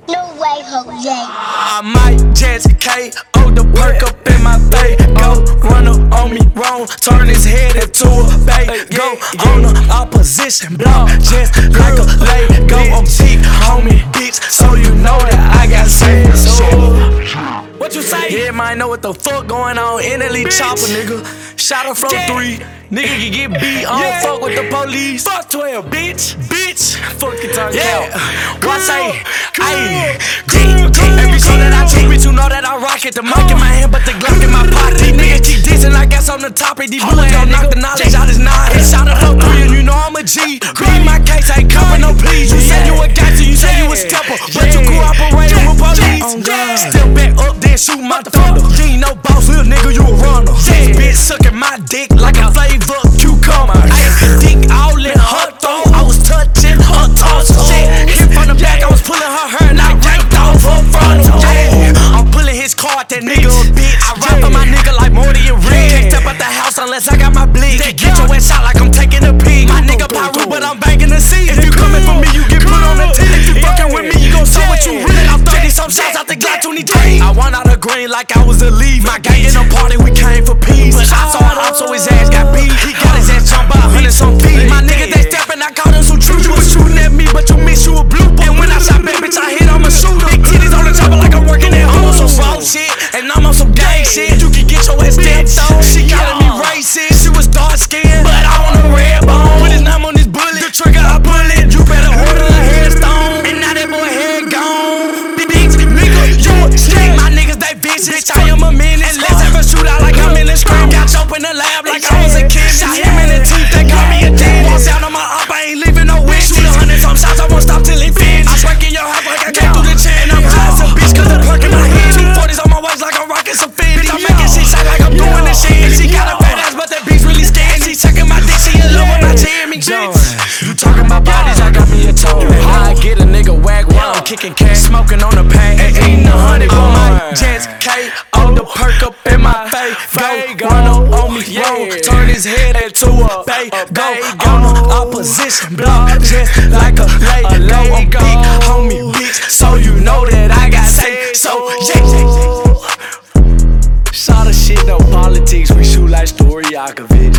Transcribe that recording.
No way, Jose. I might just KO the perk up in my bay. Go run up on me wrong, turn his head into a bay. Go on the opposition block, just like a Lego. I'm deep, homie, bitch, so you know that I got saved. What you say? Yeah, might know what the fuck going on. Elite chopper, nigga. Shot her from 3. Nigga can get beat. I don't fuck with the police. Fuck 12, bitch. Fuck your tongue out. What say? Ayy. Every song that I take, bitch, you know that I rock it. The mic in my hand, but the Glock in my pocket. These niggas keep dissing, I guess on the topic. These bullets gon' knock the knowledge out his nod. Shot her from 3, and you know I'm a G. Beat my case, I ain't cover no please. You said you a gangster, you said you a stepper, but you cooperated with police. Still back up, then shoot my thunder. You ain't no boss, little nigga, you a runner. This bitch sucking my dick like a flavor cucumber. Ayy, dick all in her throat. I was touching her toes. Shit, hit from the back, I was pulling her hair and I yanked off her front. I'm pulling his car at that nigga, bitch. I ride for my nigga like Morty and Rick. Can't step out the house unless I got my blick. Get your ass shot like I'm taking a pig. My nigga Pyro, but I'm banging the seat. If you coming for me, you get put on the tip. If you fucking with me, you gon' show what you really. I'm 30 some shots out the Glock 23. I want out of green like I was a lead. My gang in the party, we came for peace. But I saw it up, so his ass got beat. He got his ass jumped by 100 some feet. My nigga, they steppin', I caught him some truth. You was shooting at me, but you missed, you a blooper. And when I shot back, bitch, I hit, I'm a shooter. Big titties on the chopper like I'm working at home. I'm on some raw shit, and I'm on some gang shit. You can get your ass stepped on. She calling me racist, she was dark skinned, but I want a red bone. Put his name on this bullet, the trigger I pull it. You better order a headstone, and now that boy head gone. Bitch, nigga, you a snake. My niggas, they vicious. I am a menace. Let's have a shootout like I'm in the screen. Got choked in the lab like I was a kid. Shot him in the teeth, they call me a dad. Walk out on my up, I ain't leaving no wish. Shoot 100 some shots, I won't stop till it finished. I break in your house like I came through the chain. I'm high as a bitch, cause the perk in my head. 240s on my waist like I'm rocking some fit. Bitch, I'm making shit shot like I'm doing this shit. And she got a fat ass, but that bitch really scared. She checking my dick, she in love with my jamming. You talking about bodies, I got me a toe. I get a nigga whack while I'm kicking cash. Smoking on the pad, and eating 100. On my jets, KO the perk up in my face. Go run up on me wrong, turn his head into a bay. Go on the opposition block, just like a Lego. I'm big, homie, bitch, so you know that I got saved. So yeah. Shot of shit, no politics, we shoot like Story Yakovich.